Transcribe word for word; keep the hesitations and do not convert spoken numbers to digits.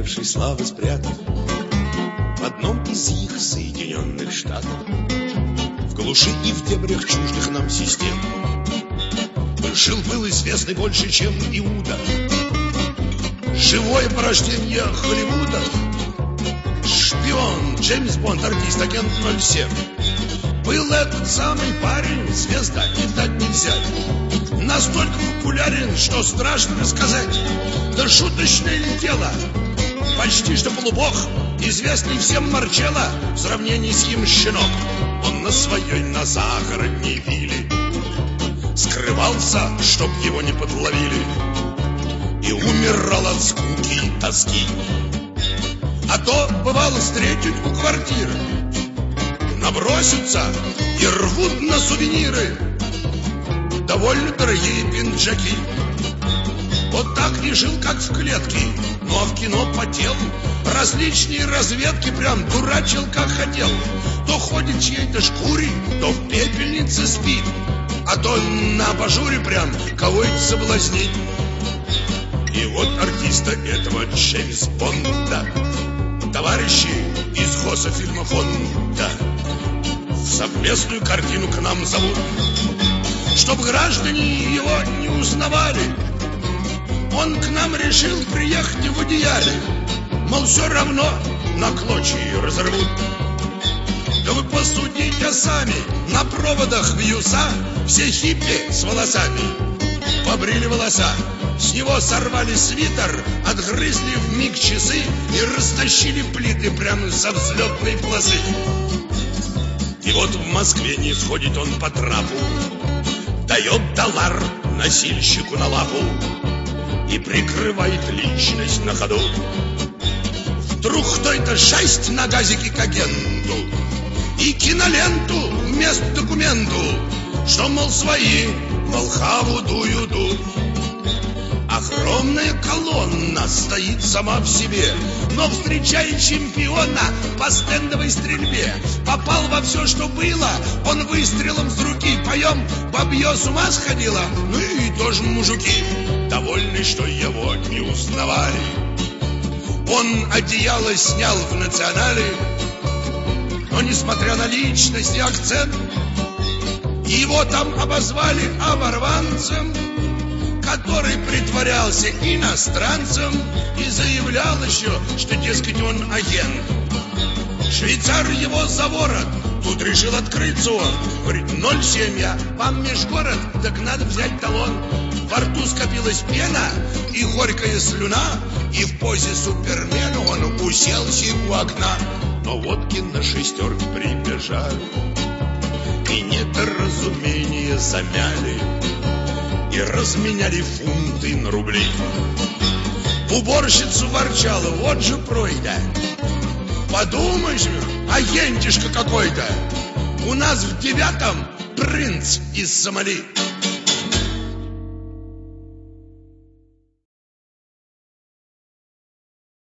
уцелевшей славы спрятав в одном из их Соединенных Штатов, в глуши и в дебрях чуждых нам систем, жил был известный больше, чем Иуда, живое порождение Холливуда, шпион, Джеймс Бонд, артист, агент ноль семь. Был этот самый парень, звезда, не дать не взять, настолько популярен, что страшно рассказать. Да шуточное ли дело, почти что полубог, известный всем Марчелло, в сравнении с ним щенок. Он на своей, на загородней вилле скрывался, чтоб его не подловили, и умирал от скуки и тоски. А то, бывало, встретить у квартиры, набросятся и рвут на сувениры довольно дорогие пинджаки. Вот так не жил, как в клетке, но в кино потел, различные разведки прям дурачил, как хотел. То ходит в чьей-то шкуре, то в пепельнице спит, а то на абажуре прям кого-нибудь соблазнит. И вот артиста этого Джеймс Бонда товарищи из Госфильмофонда в совместную картину к нам зовут, чтоб граждане его не узнавали. Он к нам решил приехать в одеяле, мол, все равно на клочья разорвут. Да вы посудите сами, на проводах вьюса все хиппи с волосами побрили волоса, с него сорвали свитер, отгрызли вмиг часы и растащили плиты прямо со взлетной полосы. И вот в Москве не сходит он по трапу, дает доллар носильщику на лапу и прикрывает личность на ходу. Вдруг кто-то шесть на газике к агенту и киноленту вместо документу, что, мол, свои волхаву дуют. Огромная колонна стоит сама в себе, но встречает чемпиона по стендовой стрельбе. Попал во все, что было, он выстрелом с руки. Поем, бабье с ума сходила, ну и тоже мужики, довольны, что его не узнавали. Он одеяло снял в национале, но несмотря на личность и акцент, его там обозвали оборванцем, который притворялся иностранцем и заявлял еще, что, дескать, он агент. Швейцар его за ворот тут решил открыться он. Говорит, ноль семь я, вам межгород, так надо взять талон. Во рту скопилась пена и горькая слюна, и в позе супермена он уселся у окна. Но водки на шестерке прибежали и недоразумение замяли, и разменяли фунты на рубли. Уборщица ворчала, вот же пройда. Подумаешь, агентишка какой-то. У нас в девятом принц из Сомали.